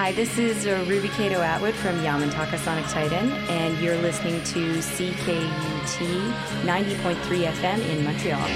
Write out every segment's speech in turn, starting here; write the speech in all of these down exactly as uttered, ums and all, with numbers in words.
Hi, this is uh, Ruby Kato Atwood from Yamantaka Sonic Titan, and you're listening to C K U T ninety point three F M in Montreal.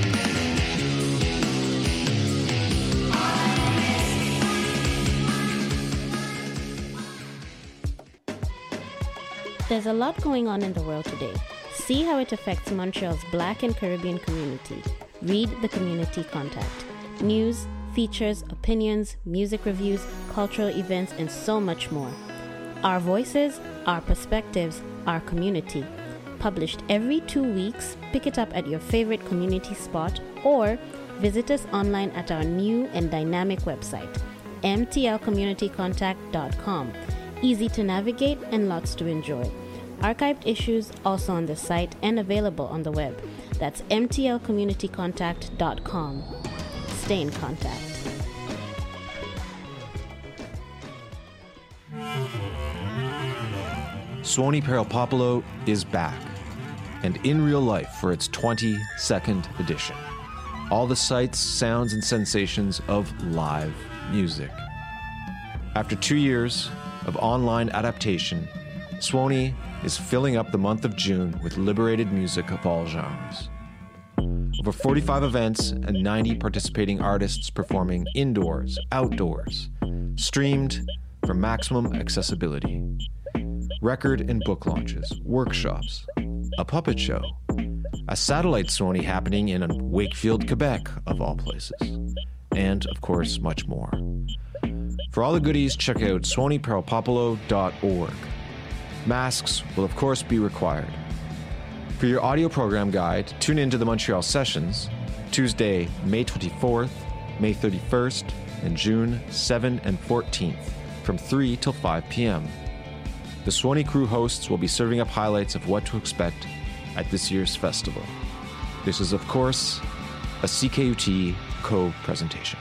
There's a lot going on in the world today. See how it affects Montreal's Black and Caribbean community. Read the Community Contact. News, features, opinions, music reviews, cultural events, and so much more. Our voices, our perspectives, our community. Published every two weeks, pick it up at your favorite community spot or visit us online at our new and dynamic website, m t l community contact dot com. Easy to navigate and lots to enjoy. Archived issues also on the site and available on the web. That's m t l community contact dot com. Stay in contact. Suoni Perilpopolo is back, and in real life for its twenty-second edition. All the sights, sounds, and sensations of live music. After two years of online adaptation, Suoni is filling up the month of June with liberated music of all genres. Over forty-five events and ninety participating artists performing indoors, outdoors, streamed for maximum accessibility. Record and book launches, workshops, a puppet show, a satellite Suoni happening in Wakefield, Quebec, of all places, and, of course, much more. For all the goodies, check out suoni perilpopolo dot org. Masks will, of course, be required. For your audio program guide, tune in to the Montreal Sessions, Tuesday, May twenty-fourth, May thirty-first, and June seventh and fourteenth, from three till five p.m. The Suoni crew hosts will be serving up highlights of what to expect at this year's festival. This is, of course, a C K U T co-presentation.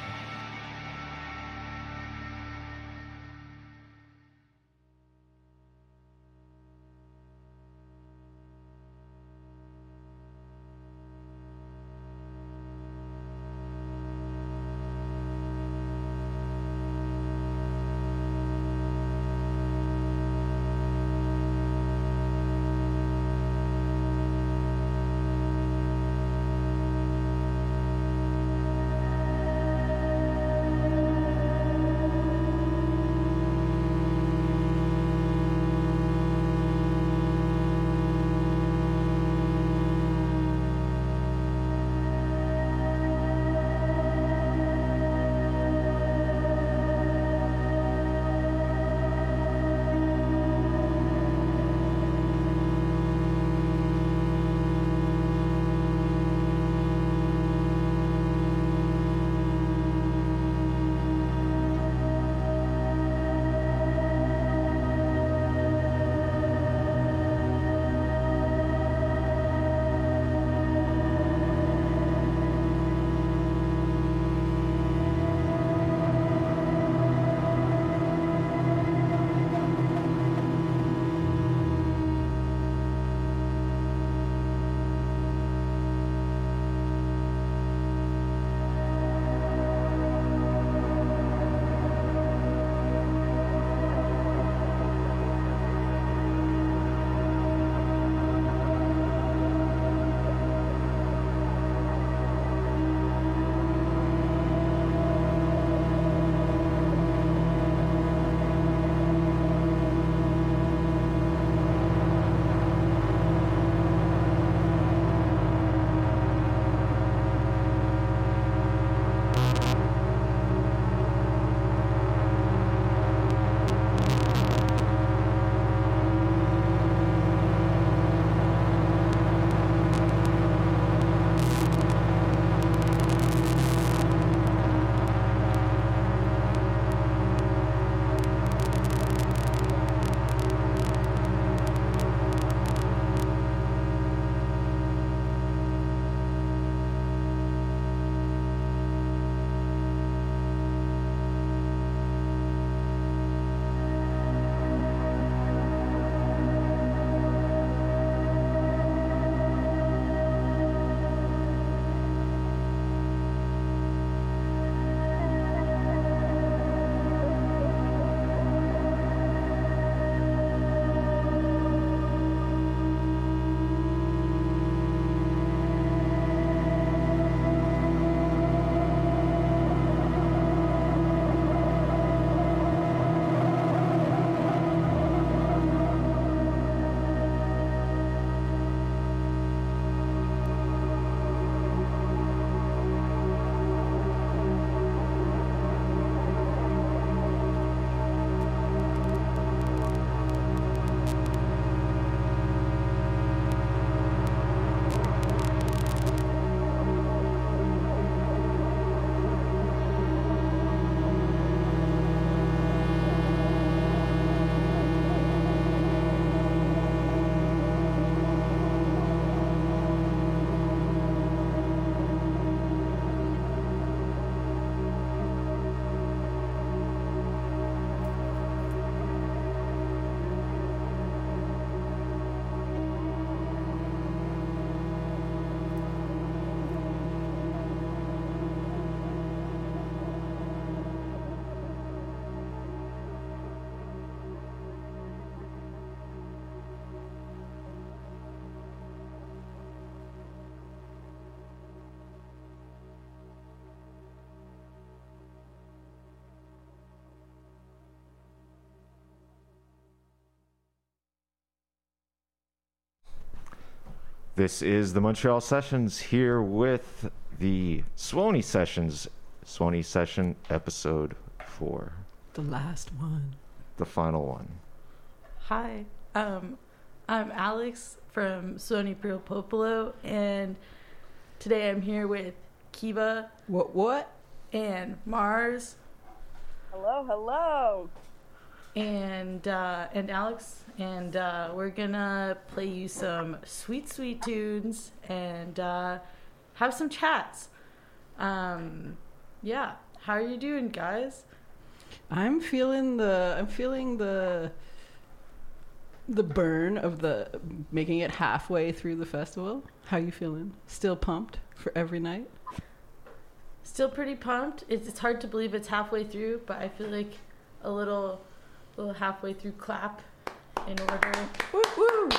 This is the Montreal Sessions here with the Swanee Sessions, Swanee Session episode four. The last one. The final one. Hi, um, I'm Alex from Sony Pro Popolo, and today I'm here with Kiva. What, what? And Mars. Hello, hello. And, uh, and Alex, and, uh, we're gonna play you some sweet, sweet tunes and, uh, have some chats. Um, yeah. How are you doing, guys? I'm feeling the, I'm feeling the, the burn of the, making it halfway through the festival. How you feeling? Still pumped for every night? Still pretty pumped. It's, it's hard to believe it's halfway through, but I feel like a little... little halfway through clap in order. Woo, woo.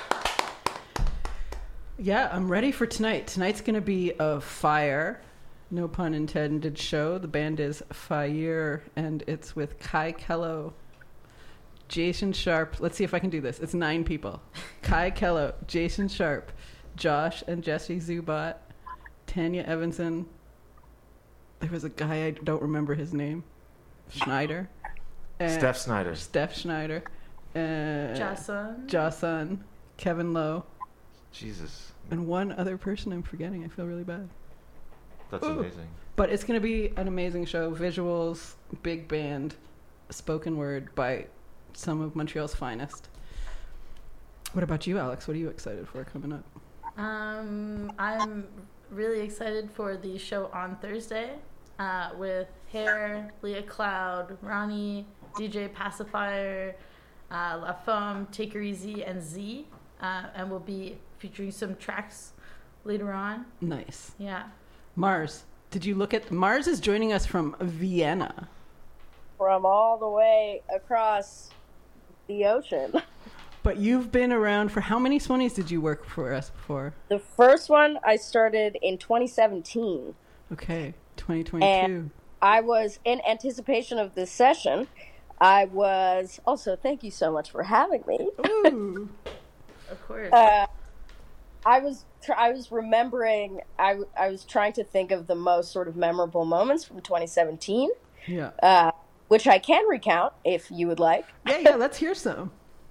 Yeah, I'm ready for tonight. Tonight's going to be a fire, no pun intended, show. The band is Fire, and it's with Kai Kello, Jason Sharp. Let's see if I can do this. It's nine people. Kai Kello, Jason Sharp, Josh and Jesse Zubat, Tanya Evanson. There was a guy, I don't remember his name. Schneider. Uh, Steph Snyder. Steph Schneider. Uh, Jason. Jason. Kevin Lowe. Jesus. And one other person I'm forgetting. I feel really bad. That's Ooh. amazing. But it's going to be an amazing show. Visuals, big band, spoken word by some of Montreal's finest. What about you, Alex? What are you excited for coming up? Um, I'm really excited for the show on Thursday uh, with Hair, Leah Cloud, Ronnie, D J Pacifier, uh, La Femme, Take Her Easy, and Z. Uh, and we'll be featuring some tracks later on. Nice. Yeah. Mars, did you look at... Mars is joining us from Vienna. From all the way across the ocean. But you've been around for... How many Swanies did you work for us before? The first one I started in twenty seventeen. Okay, twenty twenty-two. And I was, in anticipation of this session, I was... Also, thank you so much for having me. Ooh. Of course. Uh, I was tr- I was remembering, I, I was trying to think of the most sort of memorable moments from twenty seventeen, Yeah. uh, which I can recount if you would like. Yeah, yeah, let's hear some.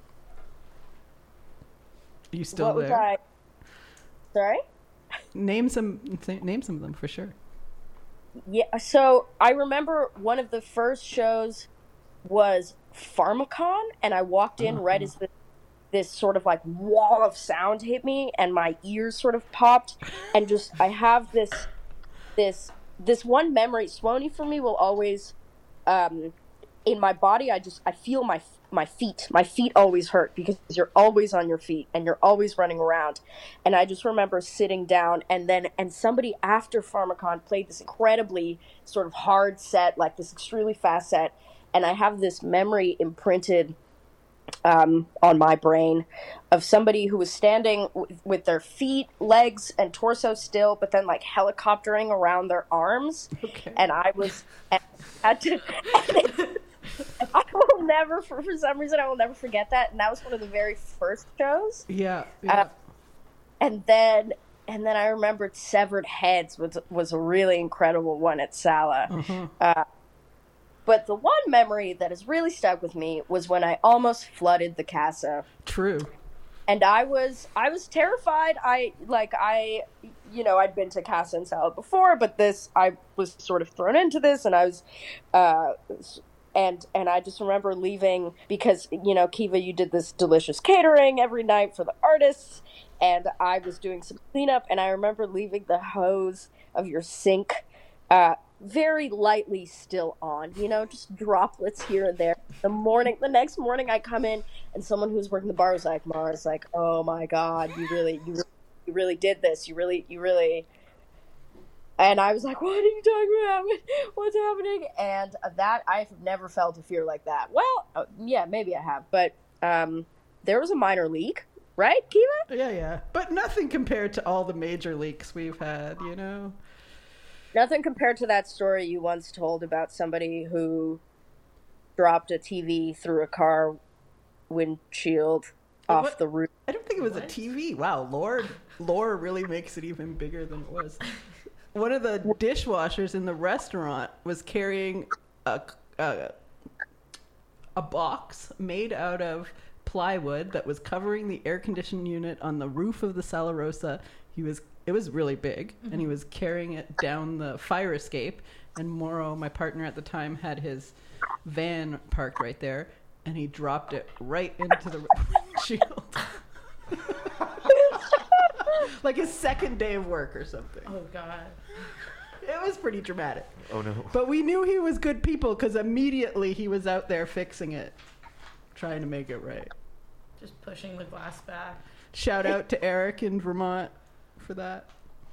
Are you still what there? Was I... Sorry? Name some, name some of them for sure. Yeah, so I remember one of the first shows was Pharmacon, and I walked in Uh-huh. right as the this sort of like wall of sound hit me and my ears sort of popped, and just I have this this this one memory. Swanee for me will always um in my body. I just I feel my my feet my feet always hurt because you're always on your feet and you're always running around. And I just remember sitting down, and then and somebody after Pharmacon played this incredibly sort of hard set, like this extremely fast set, and I have this memory imprinted Um, on my brain of somebody who was standing w- with their feet, legs, and torso still, but then like helicoptering around their arms. Okay. And I was and I had to. I will never, for, for some reason, I will never forget that. And that was one of the very first shows. Yeah. yeah. Uh, and then, and then I remembered Severed Heads was was a really incredible one at Sala. uh-huh. Uh, But the one memory that has really stuck with me was when I almost flooded the casa. True. And I was I was terrified. I like I you know, I'd been to Casa and Salad before, but this I was sort of thrown into this, and I was uh and and I just remember leaving because, you know, Kiva, you did this delicious catering every night for the artists, and I was doing some cleanup, and I remember leaving the hose of your sink uh very lightly still on, you know, just droplets here and there. The morning, the next morning I come in, and someone who was working the bar was like, Mars, like, oh my God, you really, you really, you really did this. You really, you really. And I was like, what are you talking about? What's happening? And that, I've never felt a fear like that. Well, uh, yeah, maybe I have, but um, there was a minor leak, right, Kiva? Yeah, yeah. But nothing compared to all the major leaks we've had, you know? Nothing compared to that story you once told about somebody who dropped a T V through a car windshield off What? the roof. I don't think it was What? a T V. Wow, lore lore really makes it even bigger than it was. One of the dishwashers in the restaurant was carrying a a, a box made out of plywood that was covering the air conditioning unit on the roof of the Sala Rosa. He was it was really big, mm-hmm. and he was carrying it down the fire escape. And Moro, my partner at the time, had his van parked right there, and he dropped it right into the windshield. Like his second day of work or something. Oh, God. It was pretty dramatic. Oh, no. But we knew he was good people because immediately he was out there fixing it, trying to make it right. Just pushing the glass back. Shout out to Eric in Vermont for that.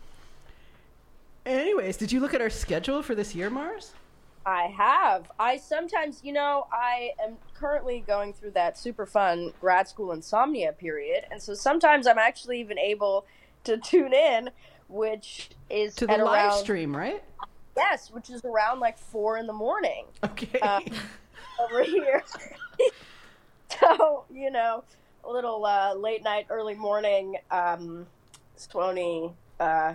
Anyways, did you look at our schedule for this year, Mars? I have. I sometimes, you know, I am currently going through that super fun grad school insomnia period. And so sometimes I'm actually even able to tune in, which is to the at live around, stream, right? Yes, which is around like four in the morning. Okay. Uh, over here. So, you know, a little uh, late night, early morning, um, Swanee uh,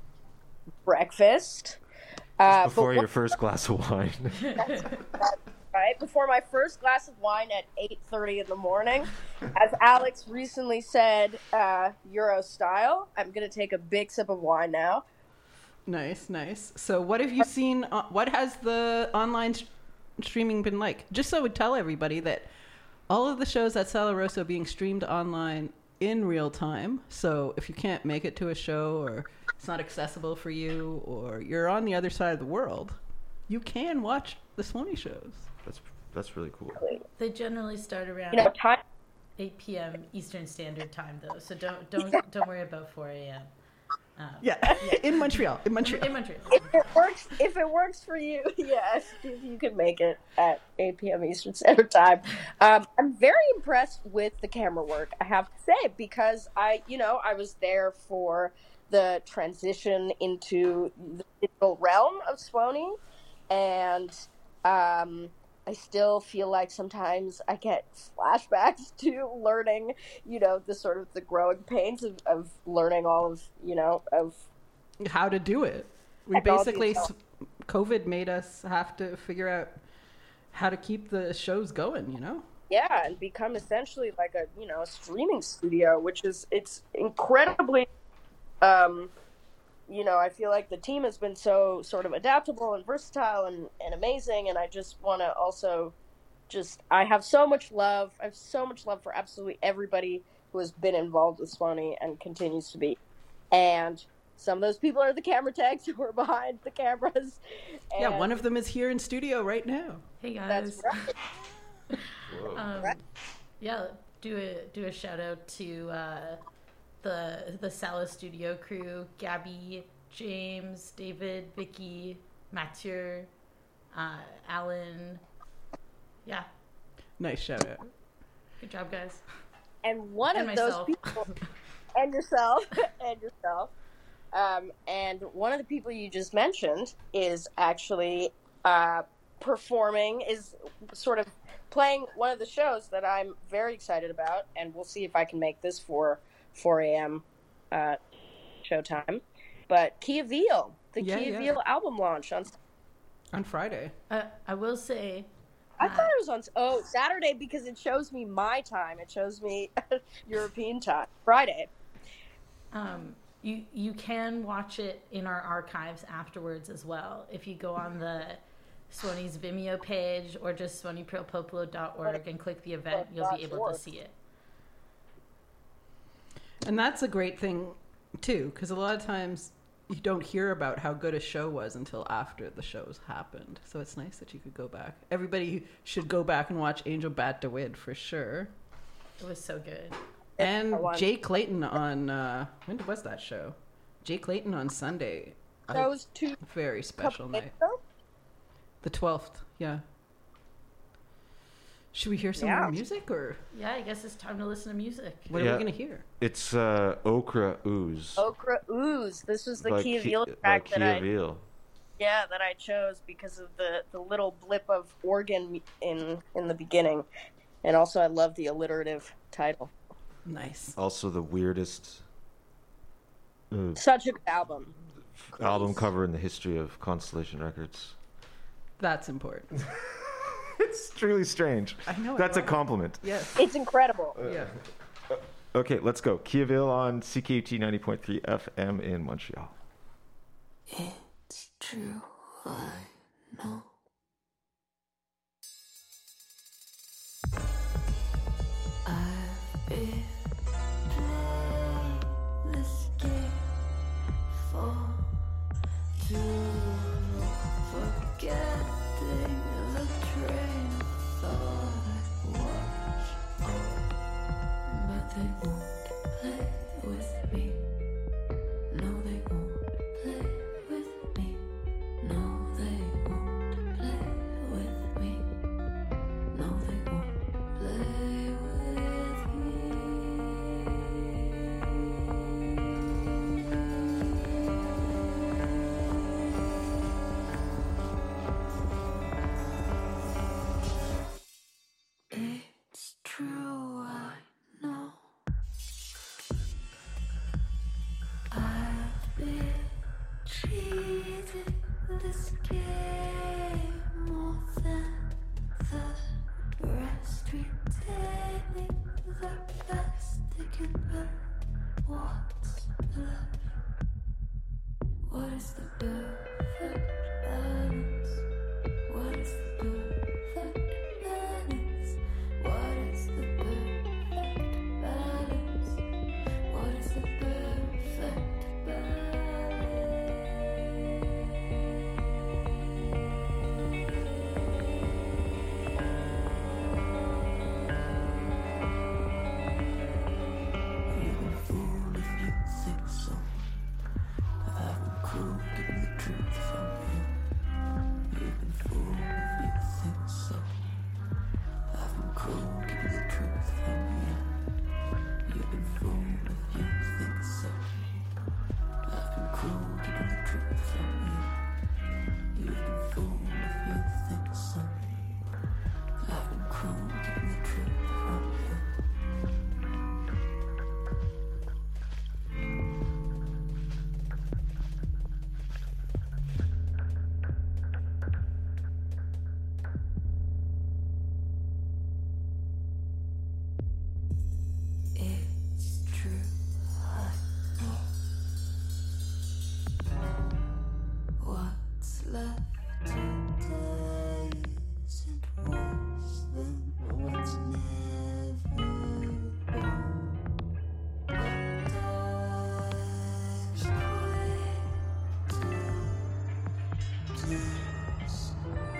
breakfast. Uh, Before but your first glass of wine. That's, that's right. Before my first glass of wine at eight thirty in the morning. As Alex recently said, uh, Euro style, I'm going to take a big sip of wine now. Nice, nice. So what have you seen? Uh, what has the online sh- streaming been like? Just so we tell everybody that all of the shows at Sala Rosa are being streamed online in real time. So if you can't make it to a show, or it's not accessible for you, or you're on the other side of the world, you can watch the Swanee shows. That's that's really cool. They generally start around You know, time. eight p.m. Eastern Standard Time, though, so don't don't don't worry about four a.m. Um, Yeah, yeah. in Montreal. In Montreal. In Montreal. If it works, if it works for you, yes, if you can make it at eight p.m. Eastern Standard Time. Um, I'm very impressed with the camera work, I have to say, because I, you know, I was there for the transition into the digital realm of Swanee, and um, I still feel like sometimes I get flashbacks to learning, you know, the sort of the growing pains of, of learning all of, you know, of How to do it. We Technology basically, itself. COVID made us have to figure out how to keep the shows going, you know? yeah, and become essentially like a, you know, a streaming studio, which is, it's incredibly, um, you know, I feel like the team has been so sort of adaptable and versatile and, and amazing. And I just want to also just, I have so much love. I have so much love for absolutely everybody who has been involved with Swanee and continues to be. And some of those people are the camera techs who are behind the cameras. Yeah, And one of them is here in studio right now. Hey that's guys. right. Um, yeah, do a do a shout out to uh, the the Sala Studio crew: Gabby, James, David, Vicky, Mathieu, uh, Alan. Yeah, Nice shout out. good job, guys. And one And of myself. those people, and yourself, and yourself, um, and one of the people you just mentioned is actually uh, performing, is sort of playing one of the shows that I'm very excited about, and we'll see if I can make this for four a.m. Uh, showtime. But Key Veal, the Yeah, Key yeah. Veal album launch on. On Friday. Uh, I will say, I uh, thought it was on oh Saturday because it shows me my time. It shows me European time. Friday. um, you you can watch it in our archives afterwards as well. If you go on the Swanee's Vimeo page or just swanee pearl popolo dot org and click the event, you'll be able to see it. And that's a great thing, too, because a lot of times you don't hear about how good a show was until after the shows happened. So it's nice that you could go back. Everybody should go back and watch Angel Bat DeWitt for sure. It was so good. And I want- Jay Clayton on, uh, when was that show? Jay Clayton on Sunday. A That was two very special couple days night. ago. The twelfth, yeah. Should we hear some Yeah. more music, or Yeah, I guess it's time to listen to music. what are Yeah. we going to hear? It's uh, Okra Ooze. Okra Ooze. This was the by Key Ki- Veal by track that Kia I Veal. yeah that I chose because of the, the little blip of organ in in the beginning, and also I love the alliterative title. Nice. Also, the weirdest uh, Such a good album. album cover in the history of Constellation Records. That's important. It's truly strange. I know. That's I a love compliment. it. Yes. It's incredible. Yeah. Okay, let's go. Kiaville on C K U T ninety point three F M in Montreal. It's true, I know. I've been playing this game for too long, forgetting the train of thought I watched on, but they won't play with me. No, they won't play with me. No, they won't play with me. No, they won't play with me. It's true, I know. I've been cheating this game more than the rest, retaining the best they can put. What's left? What is the perfect balance? What is the perfect balance? What is the perfect balance? What is the perfect balance? You can fool if you think so. I've had one crew getting the truth from you. You can fool if you think so. I've been cruel, keeping the truth from you. You've been fooled if you think so. I've been cruel, keeping the truth from you. You've been fooled if you think so. I've been cruel, keeping the truth from you. It's true, I know. What's left today isn't worse than what's never gone. But time's quick to dismiss.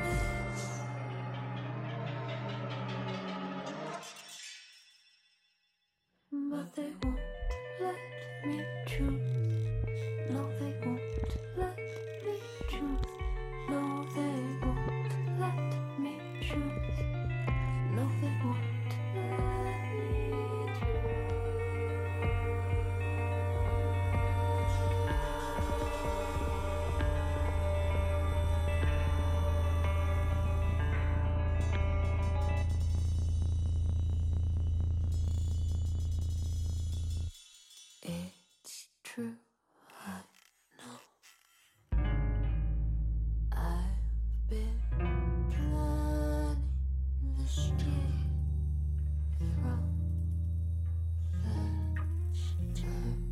But they won't let me choose. No, they won't let me choose. No, they won't let me choose. No, they won't let me It's true, I know. I've been planning this game from that time.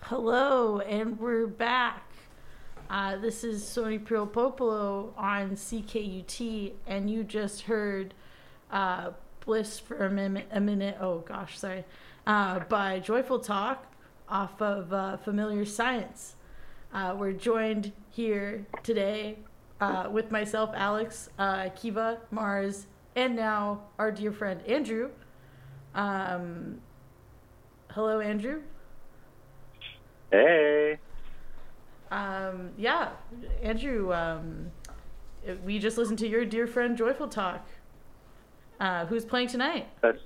Hello, and we're back. Uh, this is Sony Prio Popolo on C K U T, and you just heard uh, Bliss for a minute, a minute, oh gosh, sorry, uh, by Joyful Talk off of uh, Familiar Science. Uh, we're joined here today uh, with myself, Alex, uh, Kiva, Mars, and now our dear friend Andrew. Um, hello, Andrew. Hey. Um, yeah, Andrew, um, we just listened to your dear friend Joyful Talk, uh, who's playing tonight. That's,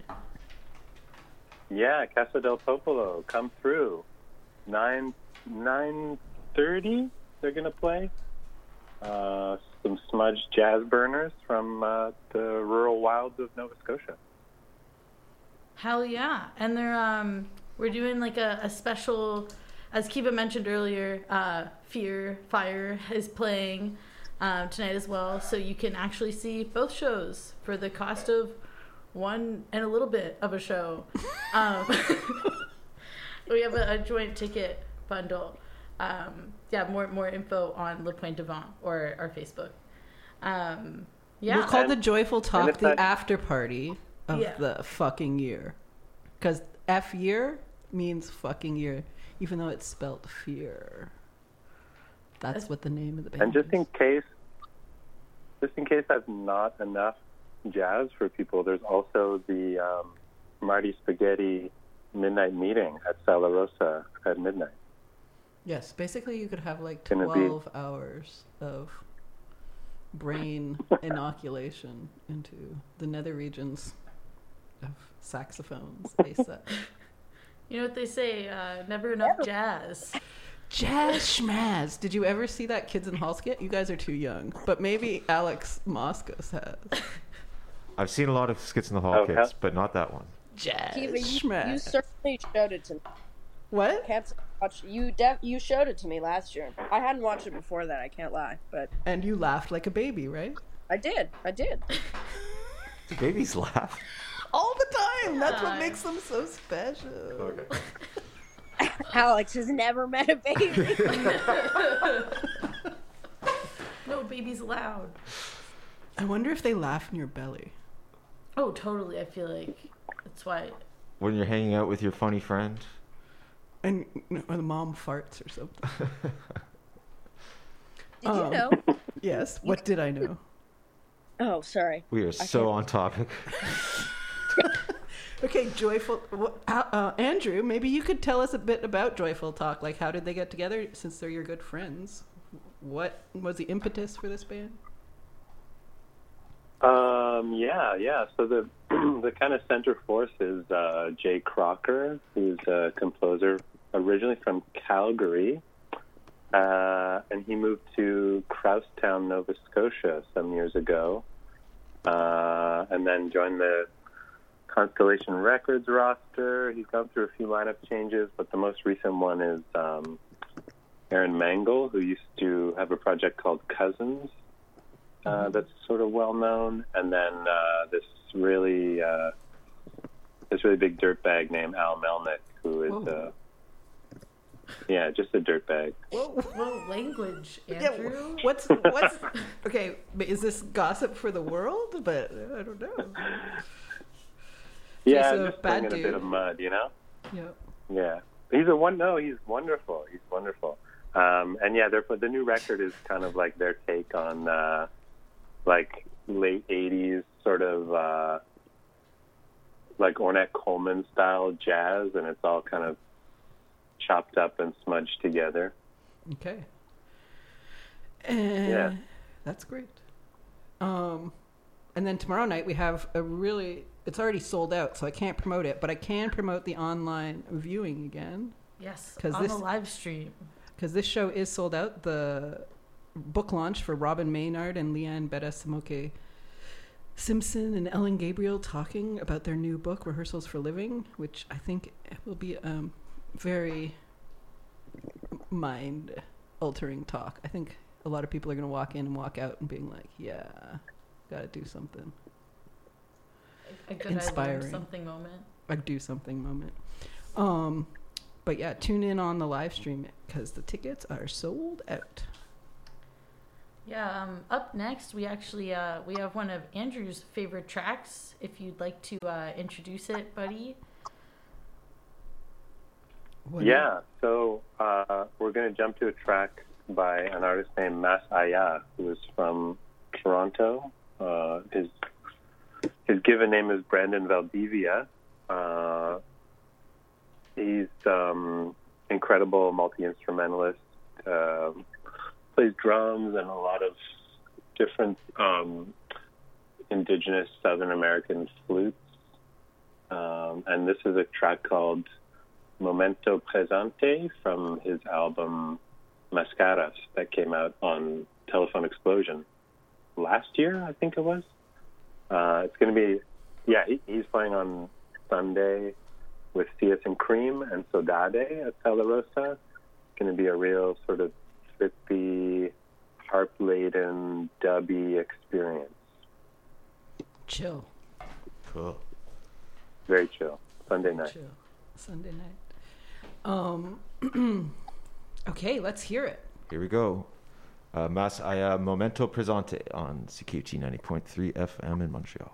yeah, Casa del Popolo, come through. Nine nine thirty, they're gonna play. Uh, some smudged jazz burners from uh, the rural wilds of Nova Scotia. Hell yeah! And they're um, we're doing like a, a special. As Kiva mentioned earlier, uh, Fear Fire is playing um, tonight as well, so you can actually see both shows for the cost of one and a little bit of a show. Um, we have a, a joint ticket bundle. Um, yeah, more more info on Le Point Devant or our Facebook. Um, yeah, We'll call And- the Joyful and Talk if the that- after party of Yeah. the fucking year. Because F year means fucking year, even though it's spelled fear. That's what the name of the band And just is. in case, just in case that's not enough jazz for people, there's also the um, Marty Spaghetti midnight meeting at Sala Rosa at midnight. Yes, basically you could have like Gonna be- twelve hours of brain inoculation into the nether regions of saxophones. ASAP. you know what they say, uh, never enough jazz. Jazz schmazz. Did you ever see that Kids in Hall skit? You guys are too young, but maybe Alex Moskos has. I've seen a lot of Skits in the Hall Oh, kids, hell- but not that one. Jazz Kiva, you, you schmazz. certainly showed it to me. What? Can't watch you. Def, you showed it to me last year. I hadn't watched it before that. I can't lie, but And you laughed like a baby, right? I did. I did. Do babies laugh? All the time. That's what Uh, makes them so special. Okay. Alex has never met a baby. No, baby's loud. I wonder if they laugh in your belly. Oh, totally. I feel like that's why. When you're hanging out with your funny friend? And or the mom farts or something. Did Um, you know? Yes. What did I know? Oh, sorry. We are so on topic. Okay, Joyful. wh- Uh, uh, Andrew, maybe you could tell us a bit about Joyful Talk. Like, how did they get together? Since they're your good friends, what was the impetus for this band? Um, yeah, yeah. So the the kind of center force is uh, Jay Crocker, who's a composer originally from Calgary, uh, and he moved to Crosstown, Nova Scotia, some years ago, uh, and then joined the Constellation Records roster. He's gone through a few lineup changes, but the most recent one is um, Aaron Mangle, who used to have a project called Cousins. Uh, that's sort of well known, and then uh, this really uh, this really big dirtbag named Al Melnick, who is Whoa. uh, yeah, just a dirtbag. Whoa. Whoa, language, Yeah, Andrew. what's what's okay? But is this gossip for the world? But uh, I don't know. Yeah, so just bad bringing a bit dude. of mud, you know. Yeah. Yeah, he's a one. No, he's wonderful. He's wonderful. Um, and yeah, therefore the new record is kind of like their take on uh, like late eighties sort of uh, like Ornette Coleman style jazz, and it's all kind of chopped up and smudged together. Okay. And Yeah. That's great. Um, and then tomorrow night we have a really. It's already sold out, so I can't promote it, but I can promote the online viewing again. Yes, 'Cause on this- the live stream. Because this show is sold out. The book launch for Robin Maynard and Leanne Betta Samoke Simpson and Ellen Gabriel talking about their new book, Rehearsals for Living, which I think will be um, very mind-altering talk. I think a lot of people are going to walk in and walk out and being like, yeah, got to do something. A good I Inspiring. learned something moment. A do something moment. Um, but yeah, tune in on the live stream because the tickets are sold out. Yeah. Um, up next, we actually uh, we have one of Andrew's favorite tracks. If you'd like to uh, introduce it, buddy. What Yeah, so uh, we're going to jump to a track by an artist named Mas Aya, who is from Toronto. Uh, his his given name is Brandon Valdivia. Uh, he's um, incredible multi-instrumentalist, uh, plays drums and a lot of different um, indigenous Southern American flutes. Um, and this is a track called Momento Presente from his album Mascaras that came out on Telephone Explosion last year, I think it was. Uh, it's going to be, yeah, he, he's playing on Sunday with Cias and Cream and Sodade at Sala Rosa. It's going to be a real sort of trippy, harp-laden, dubby experience. Chill. Cool. Very chill. Sunday night. Chill. Sunday night. Um, okay, let's hear it. Here we go. Uh, Mas Aya Momento Presente on C K U T ninety point three F M in Montreal.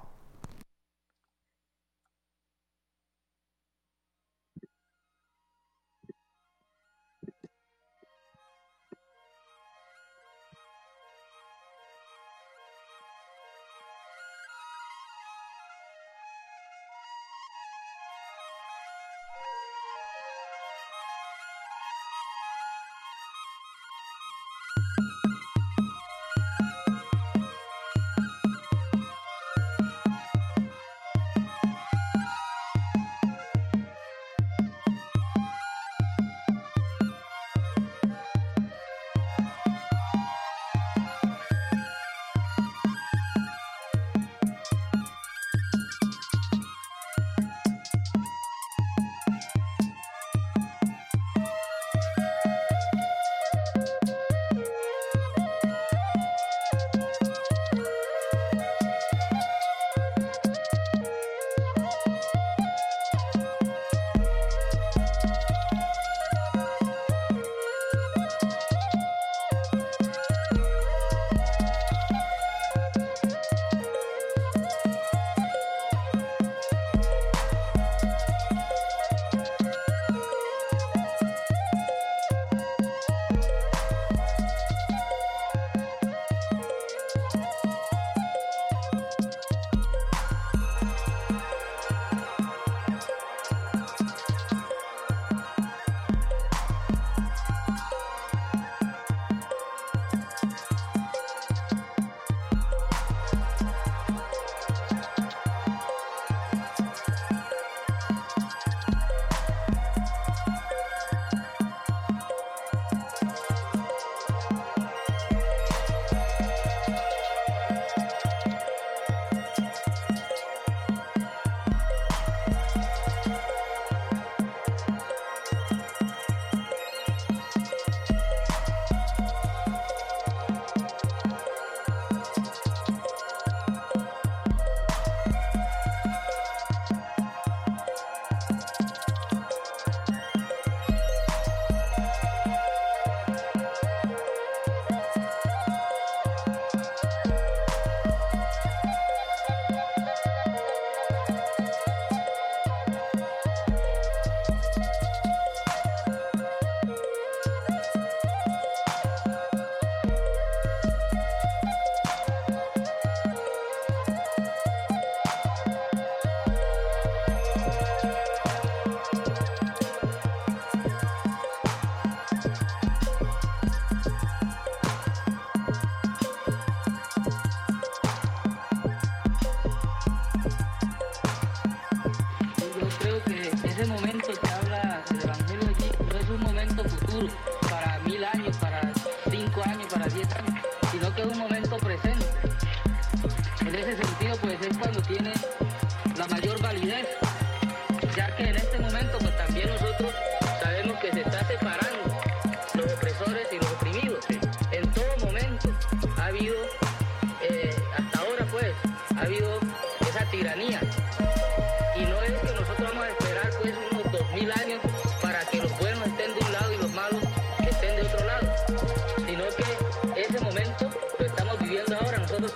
tiranía. Y no es que nosotros vamos a esperar pues unos dos mil años para que los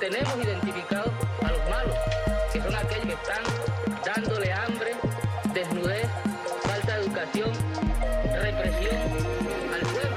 tenemos identificados a los malos, que son aquellos que están dándole hambre, desnudez, falta de educación, represión al pueblo.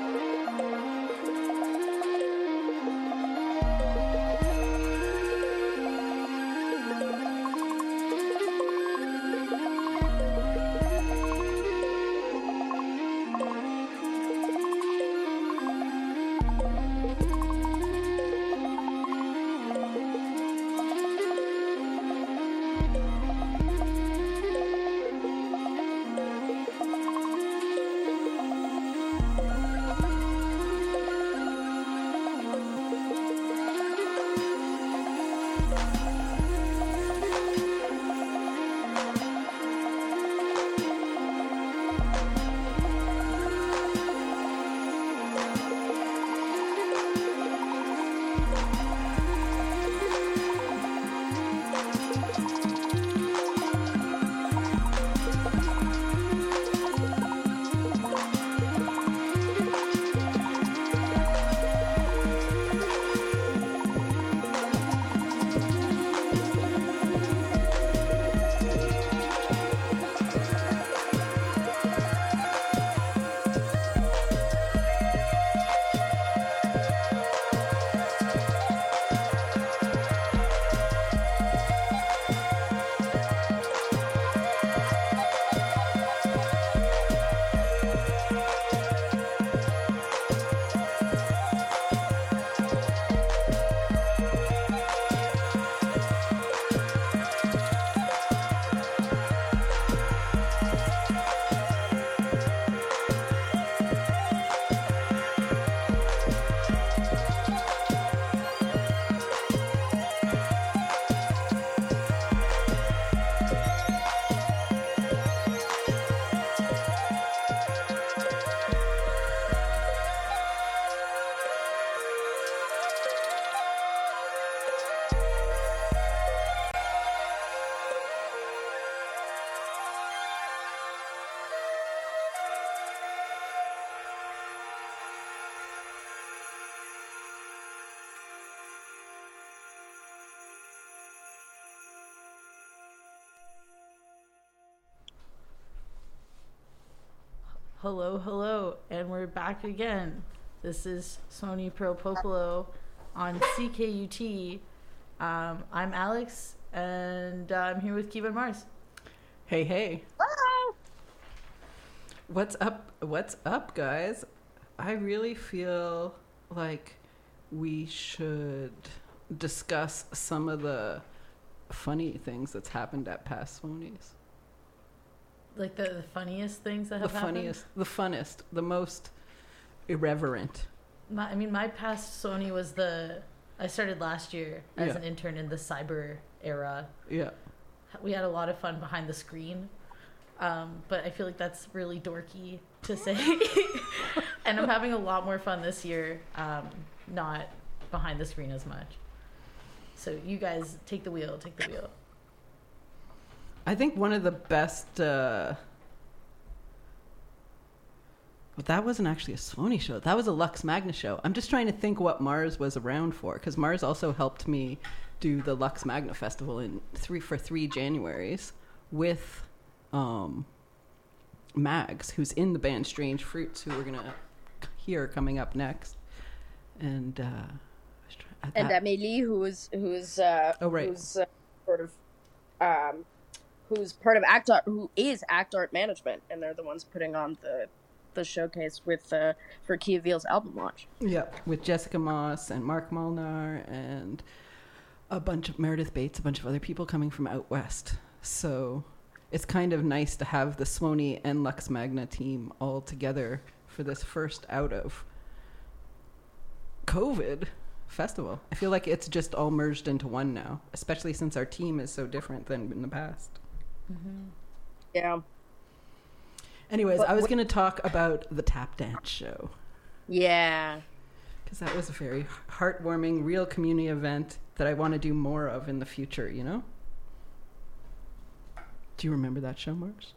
Hello, hello, and we're back again. This is Sony Pro Popolo on C K U T. Um, I'm Alex, and uh, I'm here with Kiva Mars. Hey, hey. Hello. What's up? What's up, guys? I really feel like we should discuss some of the funny things that's happened at past Sony's. Like the, the funniest things that The have happened? funniest, the funnest, the most irreverent. My, I mean, my past Sony was the... I started last year as Yeah. an intern in the cyber era. Yeah. We had a lot of fun behind the screen. Um, but I feel like that's really dorky to say. And I'm having a lot more fun this year, um, not behind the screen as much. So you guys take the wheel, take the wheel. I think one of the best. Uh, well, that wasn't actually a Sony show. That was a Lux Magna show. I'm just trying to think what Mars was around for, because Mars also helped me do the Lux Magna Festival in three for three Januaries with um, Mags, who's in the band Strange Fruits, who we're gonna hear coming up next, and uh, and Amélie, who's who's uh, oh right, who's uh, sort of. Um, who's part of Act Art, who is Act Art Management, and they're the ones putting on the the showcase with uh, for Kia Veal's album launch. Yeah, with Jessica Moss and Mark Molnar and a bunch of Meredith Bates, a bunch of other people coming from out west. So it's kind of nice to have the Sony and Lux Magna team all together for this first out of COVID festival. I feel like it's just all merged into one now, especially since our team is so different than in the past. Mm-hmm. Yeah. Anyways, But I was what- going to talk about the tap dance show. Yeah. Because that was a very heartwarming, real community event that I want to do more of in the future, you know? Do you remember that show, Mars?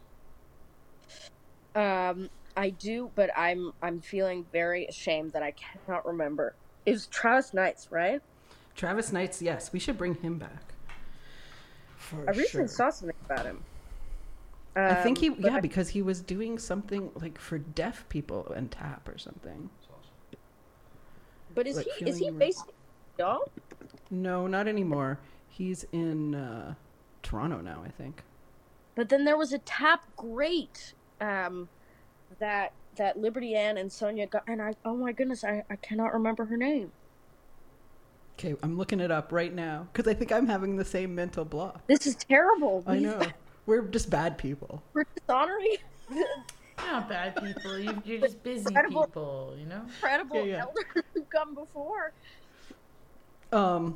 Um, I do, but I'm I'm feeling very ashamed that I cannot remember. It was Travis Knights, right? Travis Knights, yes, we should bring him back. For I recently sure. saw something about him. I think he, Um, but yeah, I- because he was doing something like for deaf people and tap or something. But is like he is he feeling- based in Montreal? No, not anymore. He's in uh, Toronto now, I think. But then there was a tap great um, that that Liberty Ann and Sonia got, and I oh my goodness, I, I cannot remember her name. Okay, I'm looking it up right now because I think I'm having the same mental block. This is terrible. I We- know. We're just bad people. We're dishonoring You're not bad people. You, you're just busy Incredible. people, you know? incredible Yeah, yeah. elders who've come before. Um.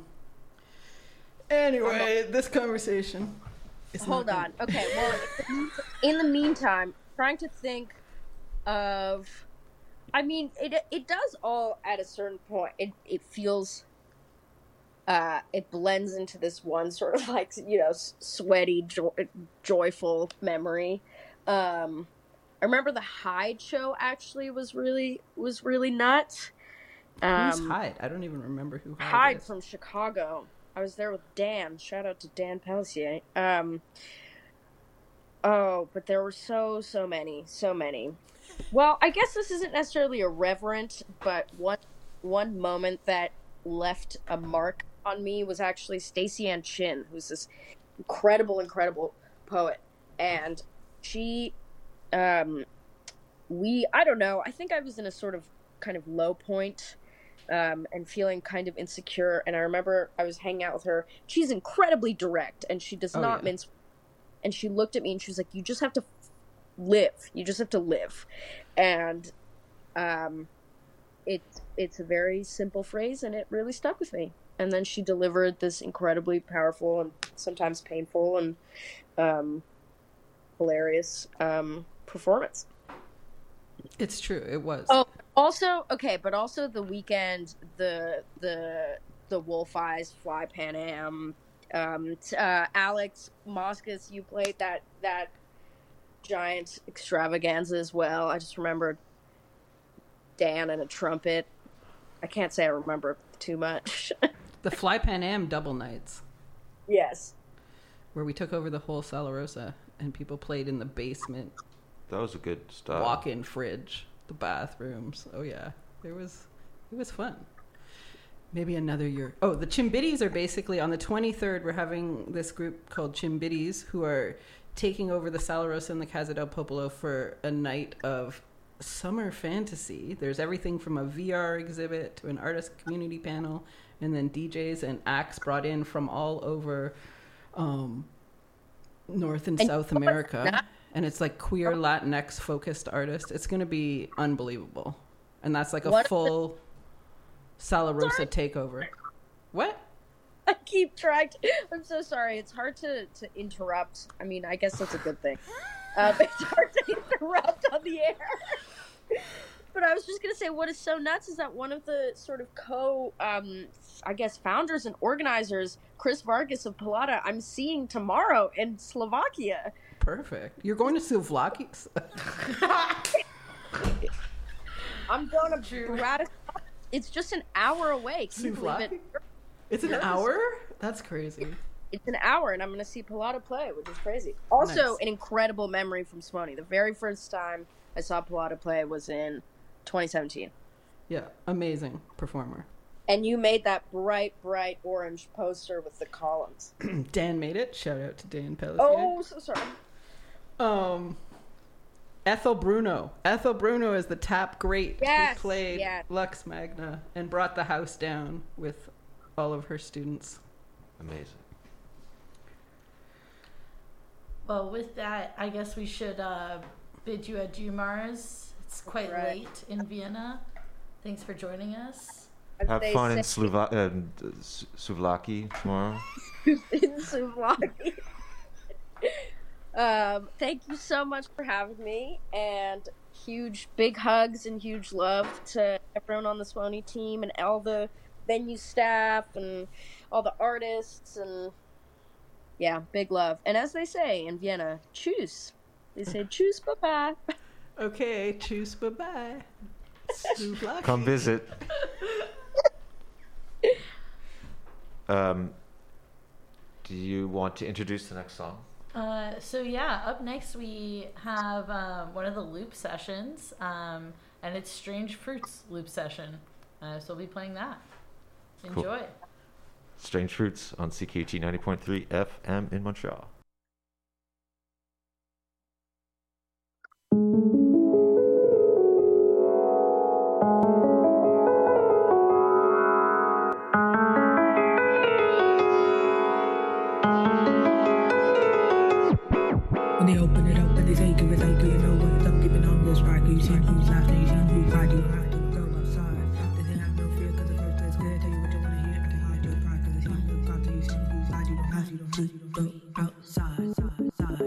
Anyway, this conversation. is Hold not on. Okay, well, in the meantime, trying to think of. I mean, it it does all at a certain point. It it feels. Uh, it blends into this one sort of like you know s- sweaty, jo- joyful memory. Um, I remember the Hyde show actually was really was really nuts. Who's Um, Hyde? I don't even remember who Hyde, Hyde is. from Chicago. I was there with Dan. Shout out to Dan Pelletier. Um, oh, but there were so, so many, so many. Well, I guess this isn't necessarily irreverent, but one one moment that left a mark on me was actually Stacey Ann Chin, who's this incredible, incredible poet, and she, um, we, I don't know, I think I was in a sort of kind of low point. Um, and feeling kind of insecure. And I remember I was hanging out with her. She's incredibly direct, and she does Oh, not yeah. mince. And she looked at me, and she was like, "You just have to live. You just have to live." And um, it's it's a very simple phrase, and it really stuck with me. And then she delivered this incredibly powerful and sometimes painful and um, hilarious um, performance. It's true. It was. Oh, also okay, but also the weekend, the the the Wolf Eyes Fly Pan Am, um, t- uh, Alex Moskis, you played that that giant extravaganza as well. I just remembered Dan and a trumpet. I can't say I remember too much. The Fly Pan Am double nights, Yes. Uh, where we took over the whole Sala Rosa and people played in the basement, That was a good start. walk-in fridge, the bathrooms. Oh yeah, it was it was fun. Maybe another year. Oh, the Chimbitties are basically on the twenty-third. We're having this group called Chimbitties who are taking over the Sala Rosa and the Casa del Popolo for a night of summer fantasy. There's everything from a V R exhibit to an artist community panel, and then D Js and acts brought in from all over um, North and, And South you know what's America. not- And it's like queer Latinx focused artists. It's going to be unbelievable. And that's like a What- full Sala Rosa takeover. What? I keep trying to. I'm so sorry. It's hard to, to interrupt. I mean, I guess that's a good thing. Uh, but it's hard to interrupt on the air. But I was just going to say, what is so nuts is that one of the sort of co, um, I guess, founders and organizers, Chris Vargas of Palata, I'm seeing tomorrow in Slovakia. Perfect. You're going to Slovakia? I'm going to Bratislava. It's just an hour away. Can you believe Slovakia? it? It's an Yes. hour? That's crazy. It's an hour, and I'm going to see Palata play, which is crazy. Also, Nice. an incredible memory from Smony. The very first time I saw Palata play was in twenty seventeen. Yeah, amazing performer. And you made that bright, bright orange poster with the columns. Dan made it. Shout out to Dan Pelletier. Oh, so sorry. Um, Ethel Bruno. Ethel Bruno is the tap great Yes, who played yes. Lux Magna and brought the house down with all of her students. Amazing. Well, with that, I guess we should uh, bid you adieu, Mars. It's quite Right. late in Vienna. Thanks for joining us. As Have they fun in say Slova- uh, S- Souvlaki tomorrow. in Souvlaki. um, thank you so much for having me, and huge, big hugs and huge love to everyone on the Smony team and all the venue staff and all the artists, and yeah, big love. And as they say in Vienna, tschüss. They say tschüss, bye bye. Okay, choose bye bye. Come visit. Um, do you want to introduce the next song? Uh, so yeah, up next we have um, one of the loop sessions, um, and it's Strange Fruits loop session. Uh, so we'll be playing that. Enjoy. Cool. Strange Fruits on C K U T ninety point three F M in Montreal. When they open it up and they take it without you know what it's up, keeping on this ride. You see who's laughing, you see who's hide, you don't have to go outside. They didn't have no fear cause the first place good. Tell you what you wanna hear, I can hide your pride cause it's you who's got to, you see who's hide, you don't have to, you don't have to go outside. You don't have to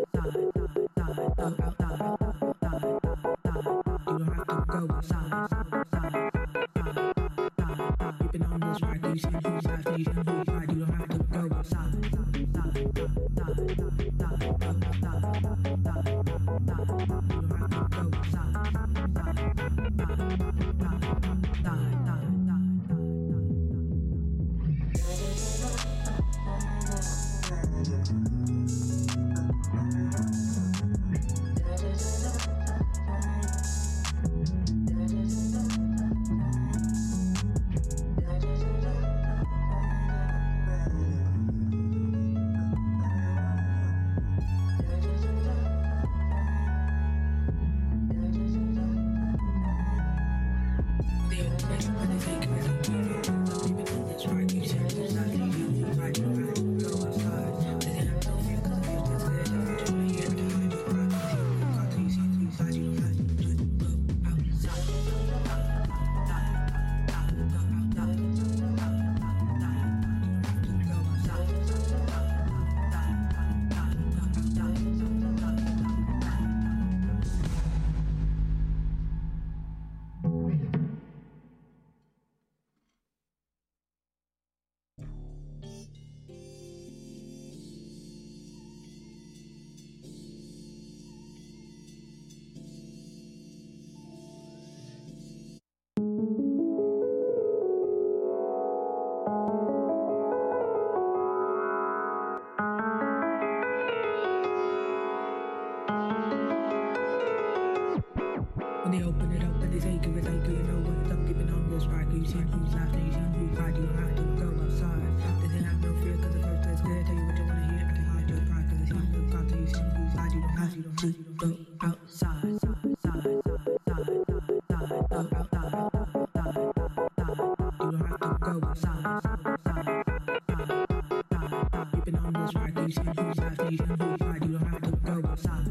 go outside. Keeping on this ride, you see who's laughing, you see who's hide, you don't have to go outside. When they open it up and they take it without you know what it's up, keeping on this ride. You see who's laughing, you see who's hide, you don't have to go outside. They didn't have no fear cause the first place good. Tell you what you wanna hear, I can hide your pride cause it's you who's got to, you see who's hide, you don't have to, you don't have to go outside. You don't have to go outside. Keeping on this ride, you see who's laughing, you see who's hide, you don't have to go outside.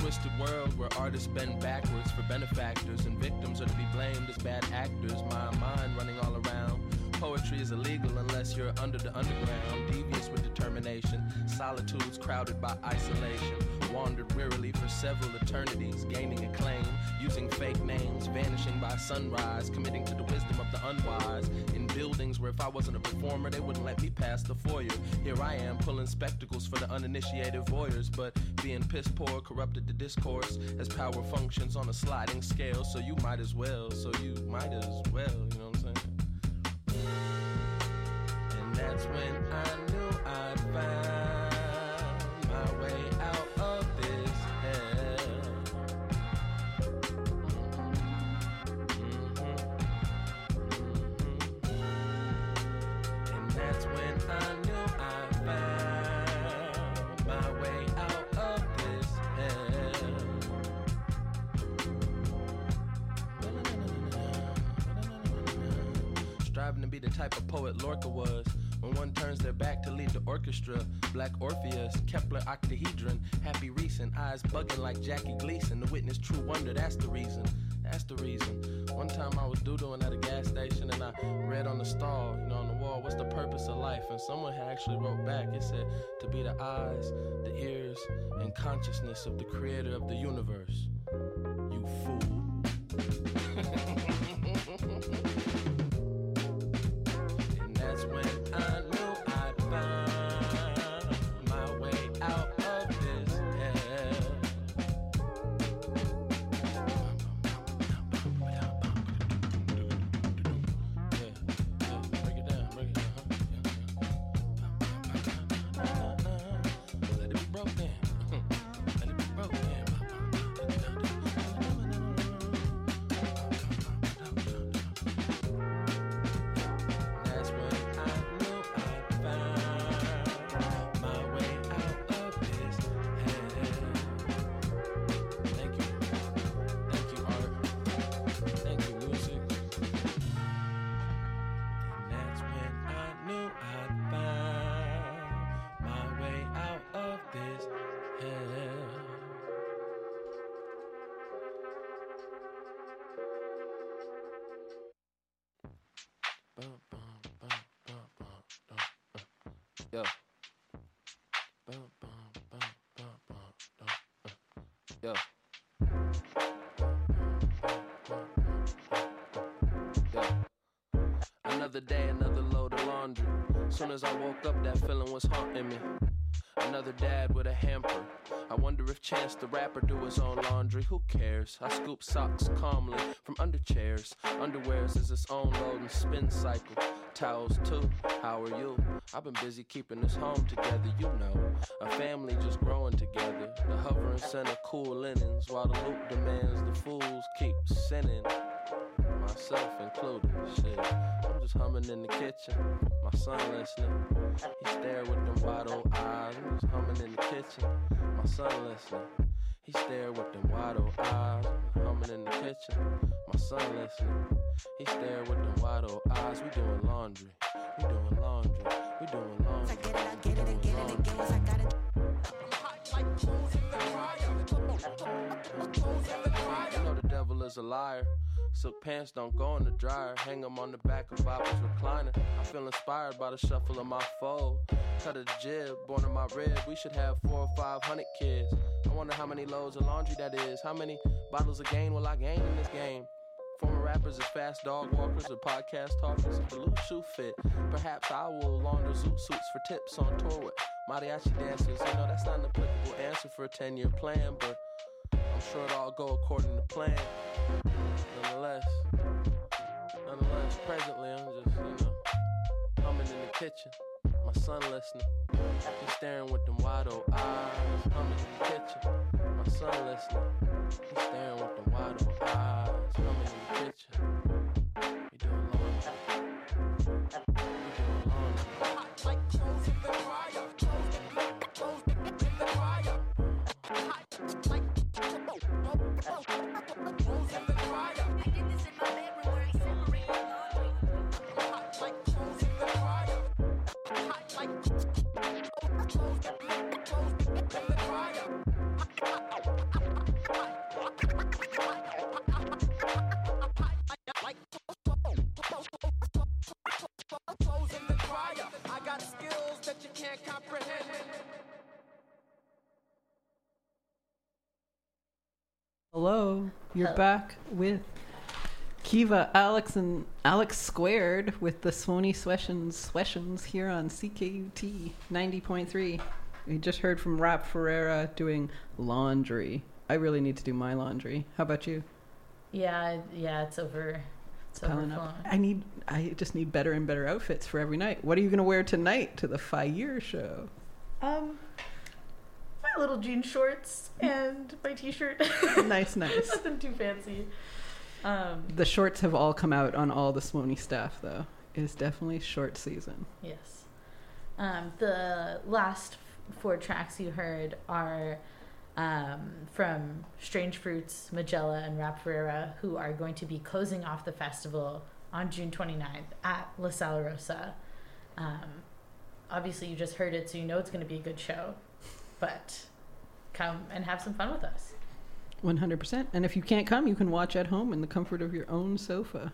twisted world where artists bend backwards for benefactors and victims are to be blamed as bad actors. My mind running all around. Poetry is illegal unless you're under the underground. Devious with determination. Solitudes crowded by isolation. Wandered wearily for several eternities, gaining acclaim, using fake names, vanishing by sunrise, committing to the wisdom of the unwise. In buildings where if I wasn't a performer, they wouldn't let me pass the foyer. Here I am, pulling spectacles for the uninitiated voyeurs, but being piss poor corrupted the discourse as power functions on a sliding scale. So you might as well, so you might as well, you know what I'm saying? And that's when I knew I'd found my way out of this hell. Mm-hmm. Mm-hmm. And that's when I knew I found my way out of this hell. Striving to be the type of poet Lorca was. When one turns their back to lead the orchestra, Black Orpheus, Kepler octahedron, happy recent, eyes bugging like Jackie Gleason, to witness true wonder, that's the reason, that's the reason. One time I was doodling at a gas station and I read on the stall, you know, on the wall, what's the purpose of life? And someone had actually wrote back, it said, to be the eyes, the ears, and consciousness of the creator of the universe. You fool. And that's when I knew I'd found my way out of this hell. Yeah, yeah, break it down, break it down, huh? Yeah. Let it be broke down. Let it be broke down. That's when I knew I found my way out of this hell. Thank you. Thank you, art. Thank you, music. And that's when I knew I'd found my way out of this hell. Bum, bum, bum, bum, bum, bum, uh. Yo. Bum, bum, bum, bum, bum, bum, uh. Yo. Yo. Another day, another load of laundry. Soon as I woke up, that feeling was haunting me. Another dad with a hamper. I wonder if Chance the Rapper do his own laundry. Who cares? I scoop socks calmly from under chairs. Underwears is its own load and spin cycle. Towels too. How are you? I've been busy keeping this home together, you know. A family just growing together. The hovering center cool linens while the loop demands the fools keep sinning. Myself included, shit. I'm just humming in the kitchen. My son listening. He stared with them wide old eyes. I'm just humming in the kitchen. My son listening. He stared with them wide old eyes. Humming in the kitchen. My son listening. He stared with them wide old eyes. We doing laundry. We doing laundry. We doing laundry. I get it, I get it, I get it again. I got it. You know the devil is a liar. Silk pants don't go in the dryer. Hang them on the back of Bob's recliner. I feel inspired by the shuffle of my fold. Cut of the jib, born in my rib. We should have four or five hundred kids. I wonder how many loads of laundry that is. How many bottles of gain will I gain in this game? Former rappers is fast dog walkers or podcast talkers. If the loose shoe fit, perhaps I will launder zoot suits for tips on tour with mariachi dancers. You know, that's not an applicable answer for a ten-year plan, but I'm sure it'll all go according to plan. Nonetheless, nonetheless, presently I'm just, you know, humming in the kitchen. My son listening. He's staring with them wide old eyes. Humming in the kitchen. My son listening. He's staring with them wide old eyes. Humming in the kitchen. We doing laundry. We doing laundry. Hot like clothes in the dryer. Clothes in the clothes in the dryer. Hot like clothes in the dryer. I did this in my bedroom where I separate my laundry. Hot like clothes in the dryer. Hot like clothes in the dryer. Hello, you're Hello. back with Kiva, Alex, and Alex Squared with the Swony Swessions Swessions here on C K U T ninety point three. We just heard from Rap Ferreira doing laundry. I really need to do my laundry. How about you? Yeah, yeah, it's over. It's Piling overflowing. up. I need. I just need better and better outfits for every night. What are you going to wear tonight to the Fire show? Um, my little jean shorts and my t-shirt. Nice, nice. Nothing too fancy. Um, The shorts have all come out on all the Swony staff, though. It's definitely short season. yes. Um, the last f- four tracks you heard are um, from Strange Fruits, Magella, and Rap Ferreira, who are going to be closing off the festival on June twenty-ninth at La Sala Rosa. Um, obviously, you just heard it, so you know it's going to be a good show. But come and have some fun with us. one hundred percent. And if you can't come, you can watch at home in the comfort of your own sofa.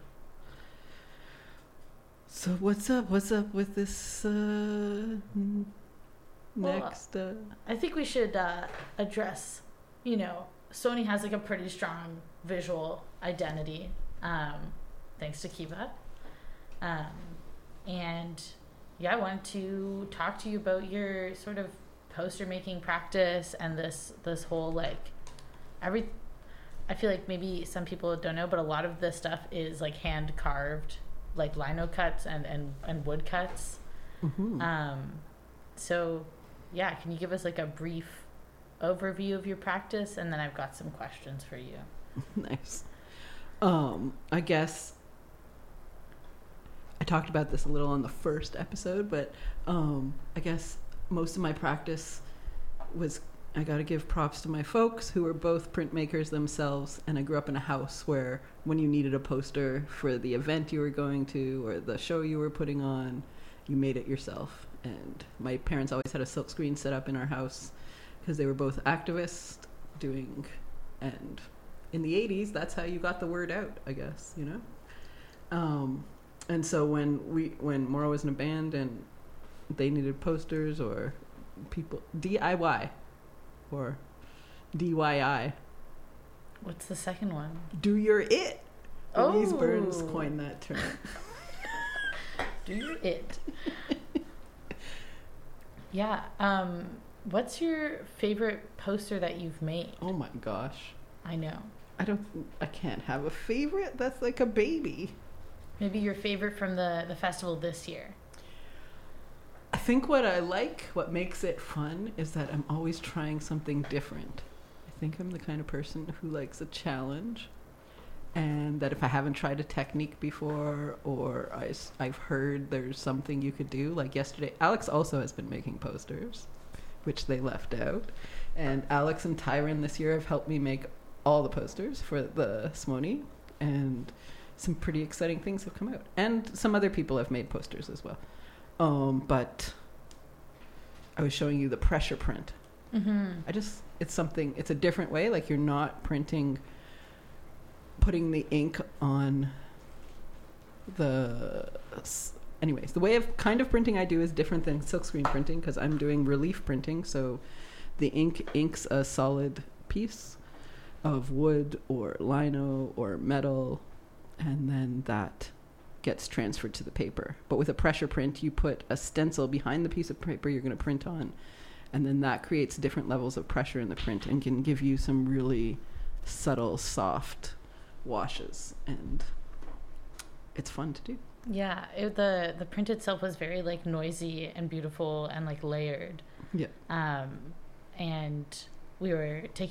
So what's up? What's up with this uh, n- Well, next? Uh, I think we should uh, address, you know, Sony has like a pretty strong visual identity, um, thanks to Kiva. Um, and yeah, I wanted to talk to you about your sort of poster making practice and this this whole like every. I feel like maybe some people don't know, but a lot of this stuff is like hand carved, like lino cuts and and and wood cuts. mhm. Um, so yeah, can you give us like a brief overview of your practice, and then I've got some questions for you. Nice. Um, I guess I talked about this a little on the first episode, but um, I guess most of my practice was I got to give props to my folks who are both printmakers themselves, and I grew up in a house where when you needed a poster for the event you were going to or the show you were putting on, you made it yourself. And my parents always had a silk screen set up in our house because they were both activists doing, and in the eighties, that's how you got the word out, I guess, you know? Um, and so when we, when Maura was in a band and they needed posters or people, D I Y or D Y I. What's the second one? Do your it. Louise Oh. Burns coined that term. Do it. Yeah. Um, what's your favorite poster that you've made? Oh my gosh. I know. I don't, I can't have a favorite. That's like a baby. Maybe your favorite from the, the festival this year. I think what I like, what makes it fun, is that I'm always trying something different. I think I'm the kind of person who likes a challenge, and that if I haven't tried a technique before, or I, have heard there's something you could do, like yesterday, Alex also has been making posters, which they left out, and Alex and Tyron this year have helped me make all the posters for the Smony, and some pretty exciting things have come out, and some other people have made posters as well. Um, but I was showing you the pressure print. Mm-hmm. I just, it's something, it's a different way. Like you're not printing, putting the ink on the, anyways, the way of kind of printing I do is different than silkscreen printing because I'm doing relief printing. So the ink inks a solid piece of wood or lino or metal, and then that gets transferred to the paper. But with a pressure print, you put a stencil behind the piece of paper you're going to print on, and then that creates different levels of pressure in the print and can give you some really subtle, soft washes, and it's fun to do. Yeah, it, the the print itself was very like noisy and beautiful and like layered. Yeah. Um, and we were taking